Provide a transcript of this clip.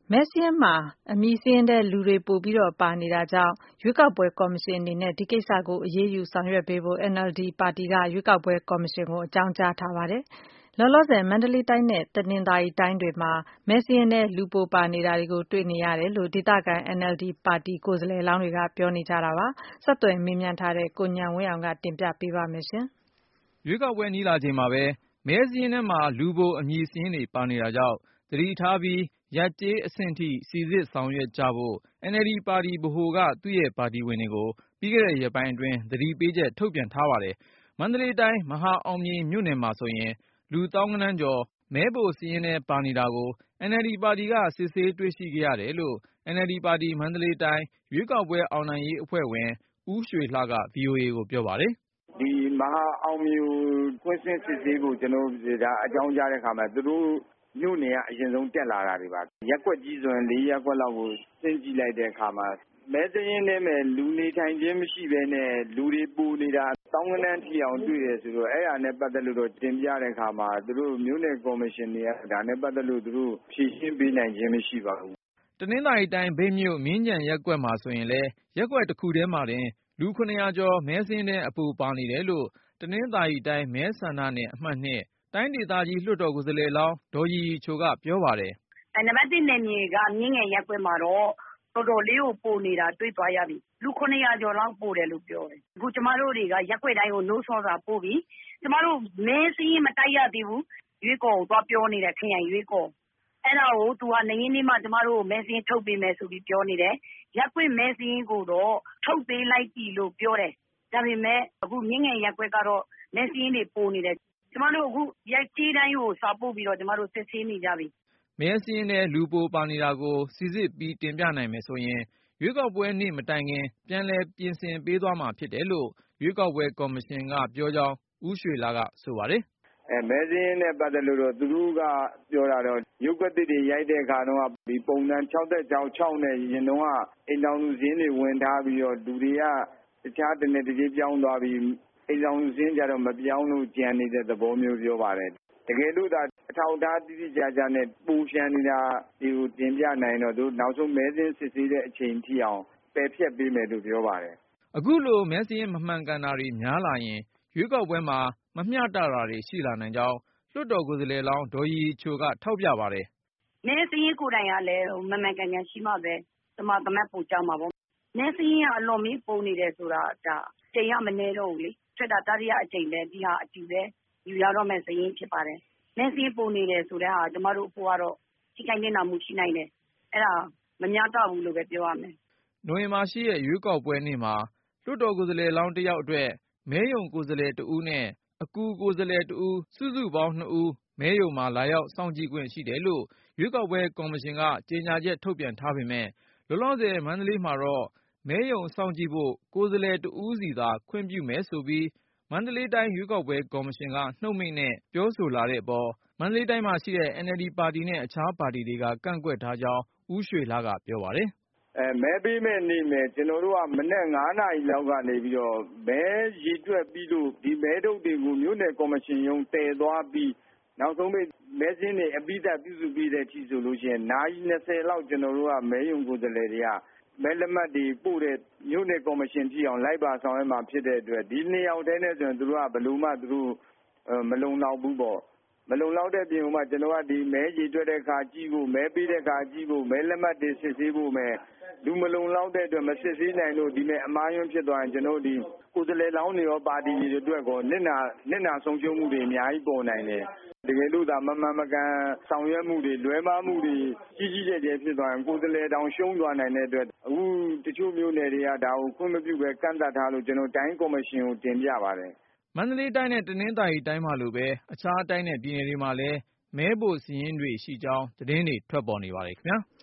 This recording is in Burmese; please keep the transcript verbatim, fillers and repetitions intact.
မဲစာရင်းမှာအမည်စာရင်းထဲလူတွေပိုပြီးပါနေတာကြောင့်ရွေးကောက်ပွဲကော်မရှင်အနေနဲ့ဒီကိစ္စကိုအရေးယူဆောင်ရွက်ပေးဖို့ N L D ပါတီကရွေးကောက်ပွဲကော်မရှင်ကိုအကြောင်းကြားထားပါတယ်။လောလောဆယ်မန္တလေးတိုင်းနဲ့တနင်္သာရီတိုင်းတွေမှာမဲစာရင်းထဲလူပိုပါနေတာတွေကိုတွေ့နေရတယ်လို့ဒေသခံ N L D ပါတီကိုယ်စားလှယ်လောင်းတွေကပြောနေကြတာပါ။ဆက်သွယ်မေးမြန်းထားတဲ့ကိုဉာဏ်ဝင်းအောင်ကတင်ပြပေးပါမယ်။ရွေးကောက်ပွဲနီးလာချိန်မှာပဲမဲစာရင်းထဲမှာလူပိုအမည်စာရင်းတွေပါနေတာကြောင့်သတိထားပြီးရပ်ကျေးအဆင့်ထိစိစစ်ဆောင်ရွက်ကြဖို့ N L D ပါတီဗဟိုကသူ့ရဲ့ပါတီဝင်တွေကိုပြီးခဲ့တဲ့ရက်ပိုင်းအတွင်းသတိပေးချက်ထုတ်ပြန်ထားပါတယ်။ မန္တလေးတိုင်းမဟာအောင်မြေမြို့နယ်မှာဆိုရင်လူသောင်းဂဏန်းကျော်မဲပိုစာရင်းထဲပါနေတာကို N L D ပါတီကစစ်ဆေးတွေ့ရှိခဲ့ရတယ်လို့ N L D ပါတီမန္တလေးတိုင်းရွေးကောက်ပွဲအောင်နိုင်ရေးအဖွဲ့ဝင်ဦးရွှေလှက ဗွီအိုအေကိုပြောပါတယ်။ "ဒီမဟာအောင်မြေကွင်းဆင်းစစ်ဆေးဖို့ကျွန်တော်တို့ဒါအကြောင်းကြားတဲ့အခါမှာသူတို့မြို့နယ်ကအရင်ဆုံးတက်လာတာတွေပါရပ်ကွက်ကြီးဆိုရင်လေးရပ်ကွက်လောက်ကိုဆင်းကြည့်လိုက်တဲ့အခါမှာမဲစာရင်းထဲမှာလူနေထိုင်ခြင်းမရှိဘဲနဲ့လူတွေပိုနေတာသောင်းဂဏန်းထိအောင်တွေ့တယ်ဆိုတော့အဲ့ဒါနဲ့ပတ်သက်လို့တော့တင်ပြတဲ့အခါမှာသူတို့မြို့နယ်ကော်မရှင်တွေကဒါနဲ့ပတ်သက်လို့သူတို့ဖြေရှင်းပေးနိုင်ခြင်းမရှိပါဘူး။တနင်္သာရီတိုင်းမြိတ်မြို့မြင်းခြံရပ်ကွက်မှာဆိုရင်လည်းရပ်ကွက်တစ်ခုထဲမှာတင်လူ ခုနှစ်ရာကျော်မဲစာရင်းထဲအပိုပါနေတယ်လို့တနင်္သာရီတိုင်းမဲဆန္ဒနယ်အမှတ် တိုင်းဒေသကြီးလွှတ်တော်ကိုယ်စားလှယ်လောင်းဒေါ်ရီရီချိုကပြောပါတယ်။နံပါတ်တစ်နယ်မြေကမြင်းငယ်ရပ်ကွက်မှာတော့တော်တော်လေးကိုပိုနေတာတွေ့သွားရပြီ။လူခုနှစ်ရာကျော်လောက်ပိုတယ်လို့ပြောတယ်။အခုကျမတို့တွေကရပ်ကွက်တိုင်းကိုနှိုးဆော်စာပို့ပြီ။ကျမတို့မဲစာရင်းမတိုက်ရသေးဘူး။ရွေးကော်ကိုသွားပြောနေတယ်ခရိုင်ရွေးကော်။အဲ့ဒါကိုသူကနေရင်းနေ့မှကျမတို့မဲစာရင်းထုတ်ပေးမယ်ဆိုပြီးပြောနေတယ်။ရပ်ကွက်မဲစာရင်းကိုတော့ထုတ်ပေးလိုက်ပြီလို့ပြောတယ်။ဒါပေမဲ့အခုမြင်းငယ်ရပ်ကွက်ကတော့မဲစာရင်းတွေပိုနေတယ်။ကျမတို့အခုရပ်ကျေးတိုင်းကိုစာပို့ပြီးတော့ကျမတို့စစ်ဆေးနေကြပြီ။ "မဲစာရင်းထဲလူပိုပါနေတာကိုစိစစ်ပြီးတင်ပြနိုင်မယ်ဆိုရင်ရွေးကောက်ပွဲနေ့မတိုင်ခင်ပြန်လည်ပြင်ဆင်ပေးသွားမှာဖြစ်တယ်လို့ရွေးကောက်ပွဲကော်မရှင်ကပြောကြောင်းဦးရွှေလှကဆိုပါတယ်။"အဲမဲစာရင်းနဲ့ပတ်သက်လို့တော့သူတို့ကပြောတာတော့ရုပ်ကသစ်တွေရိုက်တဲ့အခါတော့ဒီပုံစံ၆၆နဲ့ရင်တော့အိမ်တော်လူစင်းတွေဝင်ထားပြီးတော့လူတွေကတခြားတနေ့တည်းပြောင်းသွားပြီးအိမ်တော်လူစင်းကြတော့မပြောင်းလို့ကြံနေတဲ့သဘောမျိုးပြောပါတယ်။တကယ်လို့ဒါအထောက်အထားတိတိကျကျနဲ့ပူရှမ်းနေတာဒီကိုတင်ပြနိုင်တော့သူနောက်ဆုံးမဲစင်းစစ်ဆေးတဲ့အချိန်ထိအောင်ပယ်ဖျက်ပေးမယ်လို့ပြောပါတယ်။"အခုလိုမဲစာရင်းမမှန်ကန်တာတွေများလာရင်ရွေးကောက်ပွဲမှာမမျှတတာတွေရှိလာနိုင်ကြောင်းလွှတ်တော်ကိုယ်စားလှယ်လောင်းဒေါ်ရီရီချိုကထောက်ပြပါတယ်။"မဲစာရင်းကိုယ်တိုင်ကလည်းမမှန်ကန်ကန်ရှိမှပဲသမာသမတ်ပိုကြောက်မှာပေါ့။မဲစာရင်းကအလွန်မင်းပုံနေတယ်ဆိုတာဒါအချိန်ကမနေတော့ဘူးလေ။ထွက်တာတတိယအကြိမ်ပဲဒီဟာအတူပဲယူရတော့မဲ့စာရင်းဖြစ်ပါတယ်။မဲစာရင်းပုံနေတယ်ဆိုတဲ့ဟာကျမတို့အဖို့ကတော့ထိခိုက်နေတာမှုရှိနိုင်တယ်။အဲ့ဒါမများတော့ဘူးလို့ပဲပြောရမယ်။နိုဝင်ဘာ၈ရက်ရွေးကောက်ပွဲနေ့မှာလွှတ်တော်ကိုယ်စားလှယ်လောင်းတစ်ယောက်အတွက်မဲရုံကိုယ်စားလှယ်တဦးနဲ့အကူကိုယ်စားလှယ်တဦးစုစုပေါင်းနှစ်ဦးမဲရုံမှာလာရောက်စောင့်ကြည့်ခွင့်ရှိတယ်လို့ရွေးကောက်ပွဲကော်မရှင်ကကြေညာချက်ထုတ်ပြန်ထားပေမဲ့လောလောဆယ်မန္တလေးမှာတော့မဲရုံစောင့်ကြည့်ဖို့ကိုယ်စားလှယ်တဦးစီသာခွင့်ပြုမယ်ဆိုပြီးမန္တလေးတိုင်းရွေးကောက်ပွဲကော်မရှင်ကနှုတ်မိန့်နဲ့ပြောဆိုလာတဲ့အပေါ်မန္တလေးတိုင်းမှာရှိတဲ့ N L D ပါတီနဲ့အခြားပါတီတွေကကန့်ကွက်ထားကြောင်းဦးရွှေလှကပြောပါတယ်။"အဲမဲပေးမဲ့နေ့မယ်ကျွန်တော်တို့ကမနေ့ငါးနာရီလောက်ကနေပြီးတော့မဲရေတွက်ပြီးလို့ဒီမဲတုပ်တွေကိုမြို့နယ်ကော်မရှင်ရုံးတည်သွားပြီးနောက်ဆုံးမဲမဲစင်းတွေအပိဓာပြုစုပြီးတဲ့အထိဆိုလို့ရှိရင်နာရီနှစ်ဆယ်လောက်ကျွန်တော်တို့ကမဲရုံကိုယ်စားလှယ်တွေကမဲလက်မှတ်တွေပို့တဲ့မြို့နယ်ကော်မရှင်ထိအောင်လိုက်ပါဆောင်ရွက်မှာဖြစ်တဲ့အတွက်ဒီနှစ်ယောက်တည်းနဲ့ဆိုရင်သူတို့ကဘယ်လိုမှသူတို့မလုံလောက်ဘူးပေါ့မလုံလောက်တဲ့ပြင်မှာကျွန်တော်ကဒီမဲရေတွက်တဲ့အခါကြည့်ဖို့မဲပေးတဲ့အခါကြည့်ဖို့မဲလက်မှတ်တွေစစ်ဆေးဖို့မယ်လူမလုံလောက်တဲ့အတွက်မစစ်ဆေးနိုင်လို့ဒီမဲ့အမားယွန်းဖြစ်သွားရင်ကျွန်တော်ဒီကိုယ်စားလှယ်လောင်းတွေရောပါတီတွေအတွက်ကောနစ်နာနစ်နာဆုံးရှုံးမှုတွေအများကြီးပေါ်နိုင်တယ်တကယ်လို့ဒါမမှန်မကန်ဆောင်ရွက်မှုတွေလွဲမှားမှုတွေကြီးကြီးကျယ်ကျယ်ဖြစ်သွားရင်ကိုယ်စားလှယ်တောင်ရှုံးသွားနိုင်တဲ့အတွက်အခုတချို့မျိုးနယ်တွေကဒါကိုခွင့်မပြုပဲကန့်သတ်ထားလို့ကျွန်တော်တိုင်းကော်မရှင်ကိုတင်ပြပါတယ်မန္တလေးတိုင်းနဲ့တနင်္သာရီတိုင်းမှာလိုပဲအခြားတိုင်းနဲ့ပြည်နယ်တွေမှာလည်းမဲပိုစာရင်းတွေရှိကြောင်းသတင်းတွေထွက်ပေါ်နေပါတယ်ခင်ဗျာ။